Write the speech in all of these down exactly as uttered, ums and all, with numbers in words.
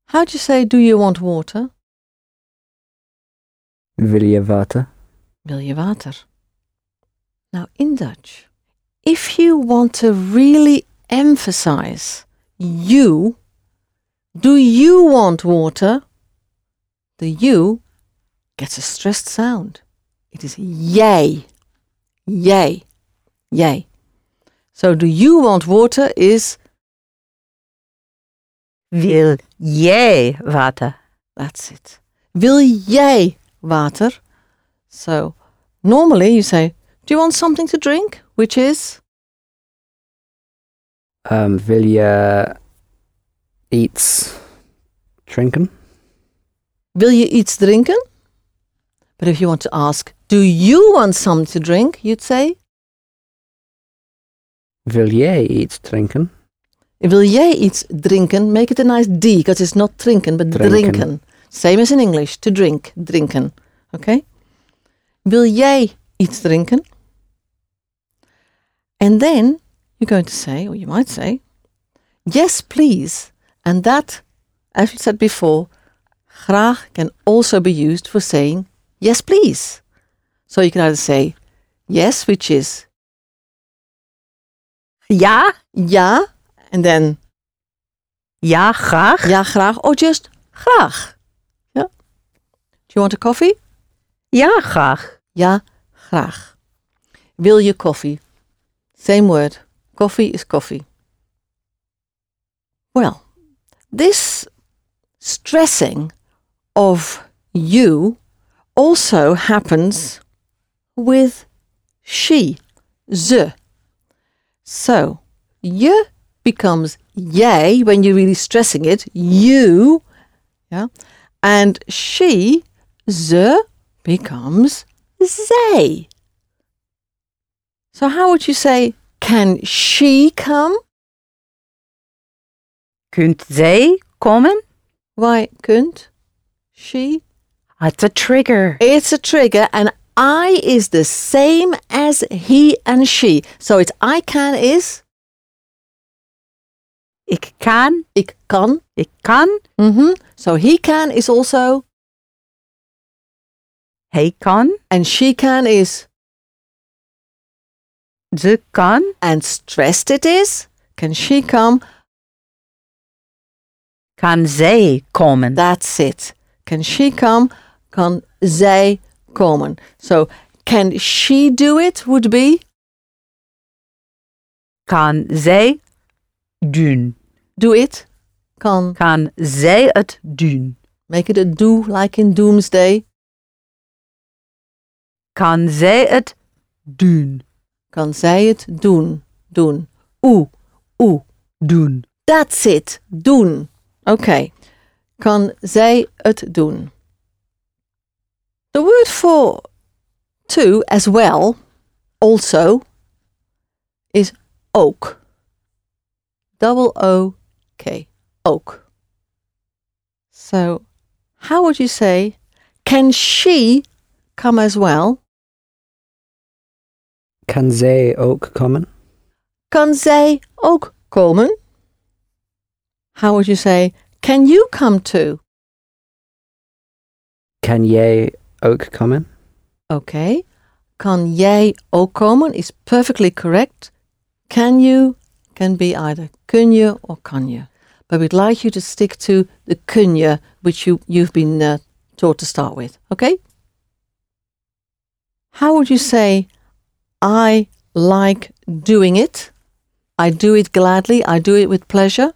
How do you say, do you want water? Wil je water? Wil je water? Now, in Dutch, if you want to really emphasize you, do you want water? The you gets a stressed sound. It is jij, jij, jij. So, do you want water is Wil jij water? That's it. Wil jij water? So, normally you say, do you want something to drink? Which is? Um, wil je iets drinken? Wil je iets drinken? But if you want to ask, do you want something to drink? You'd say? Wil jij iets drinken? Wil jij iets drinken? Make it a nice D, because it's not drinken, but Drinken. drinken. Same as in English, to drink, drinken. Okay? Wil jij iets drinken? And then you're going to say, or you might say, yes, please. And that, as we said before, graag can also be used for saying, yes, please. So you can either say, yes, which is Ja, ja, and then ja, graag. ja, graag, or just graag. Yeah. Do you want a coffee? Ja, graag. Ja, graag. Wil je koffie? Same word. Coffee is coffee. Well, this stressing of you also happens with she, ze. So, je becomes jij when you're really stressing it, you, yeah, and she, ze, becomes zij. So how would you say, can she come? Kunt zij komen? Why kunt she? It's a trigger. It's a trigger, and I is the same as he and she. So it's I can is Ik kan. ik kan. Ik kan. Mm-hmm. So he can is also, Hij kan. and she can is, Ze kan. and stressed it is, can she come? Kan zij komen? That's it. Can she come? Kan zij komen? So can she do it would be Kan zij doen? do it. Kan Kan zij het doen? make it a do like in Doomsday. Kan zij het doen? Kan zij het doen? Doen. Oe. Oe. Doen. That's it. Doen. Okay. Kan zij het doen? The word for to as well, also, is ook. Double O K. Ook. So, how would you say, can she come as well? Kan zij ook komen? Kan zij ook komen? How would you say, can you come too? Kan jij ook komen? Okay. Kan jij ook komen is perfectly correct. Can you can be either kun je or kan je. But we'd like you to stick to the kun je, which you, you've been uh, taught to start with. Okay? How would you say, I like doing it? I do it gladly. I do it with pleasure.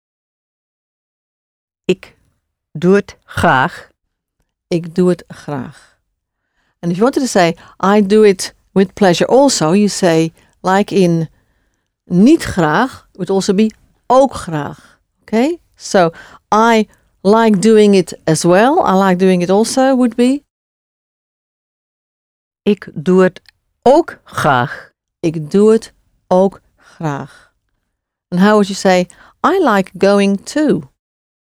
Ik doe het graag. Ik doe het graag. And if you wanted to say, I do it with pleasure also, you say, like in niet graag, would also be ook graag. Okay? So, I like doing it as well. I like doing it also would be, Ik doe het ook graag. ik doe het ook graag. And how would you say, I like going too?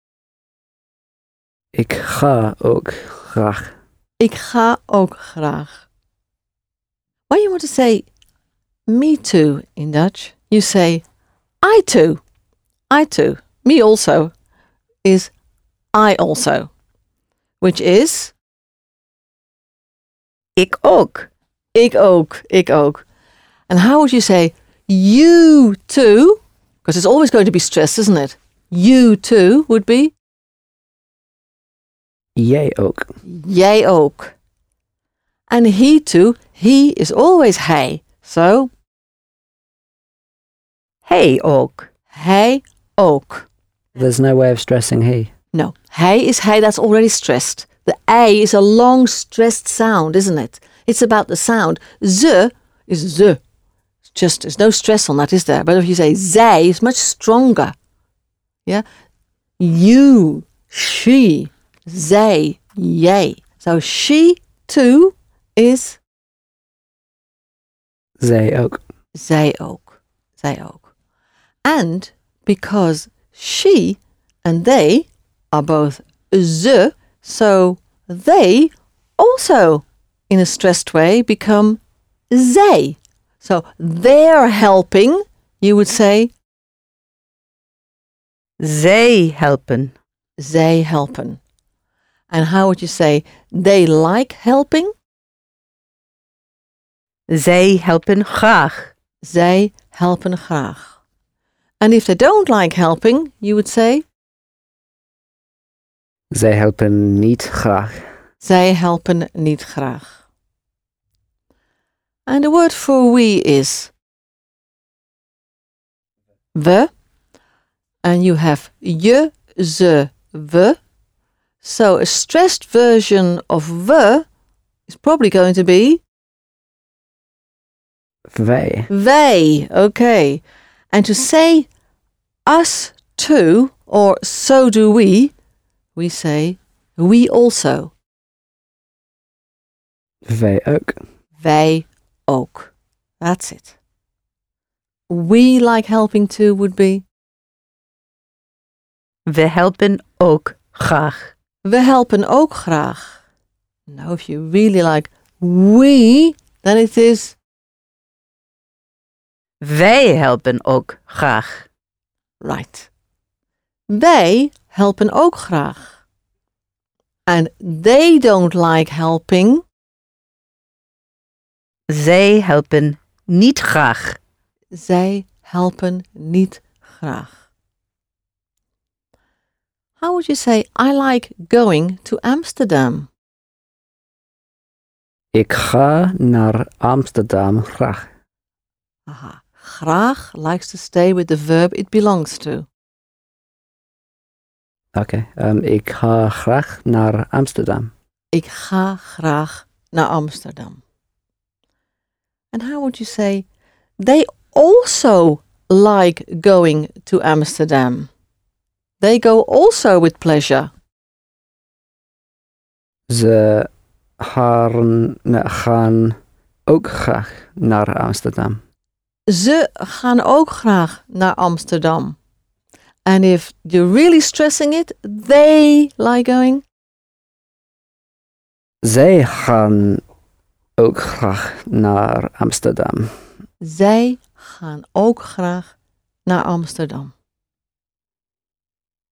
Ik ga ook graag. Ik ga ook graag. When you want to say me too in Dutch, you say I too. I too. Me also is I also, which is Ik ook. ik ook, ik ook. And how would you say you too? Because it's always going to be stressed, isn't it? You too would be Jij ook. jij ook. And he too, he is always hij. So Hij ook. hij ook. There's no way of stressing he. No, hij is hij, that's already stressed. The A is a long stressed sound, isn't it? It's about the sound. Ze is ze. It's just, there's no stress on that, is there? But if you say zij, it's much stronger. Yeah? You, she, zij, jij. So she too is Zij ook. zij ook. Zij ook. And because she and they are both ze, so they also, in a stressed way, become zij. So they're helping, you would say, Zij helpen. zij helpen. And how would you say they like helping? Zij helpen graag. Zij helpen graag. And if they don't like helping, you would say, Zij helpen niet graag. zij helpen niet graag. And the word for we is we. And you have je, ze, we. So a stressed version of we is probably going to be Wij. wij. Okay. And to say us too, or so do we, we say we also. Wij ook. Wij ook. That's it. We like helping too would be We helpen ook graag. we helpen ook graag. Now if you really like we, then it is Wij helpen ook graag. right. Wij helpen ook graag. And they don't like helping. Zij helpen niet graag. Zij helpen niet graag. How would you say I like going to Amsterdam? Ik ga naar Amsterdam graag. Aha. Graag likes to stay with the verb it belongs to. Oké. Um, ik ga graag naar Amsterdam. Ik ga graag naar Amsterdam. And how would you say they also like going to Amsterdam? They go also with pleasure. Ze gaan, gaan ook graag naar Amsterdam. Ze gaan ook graag naar Amsterdam. And if you're really stressing it, they like going. Zij gaan ook graag naar Amsterdam. Zij gaan ook graag naar Amsterdam.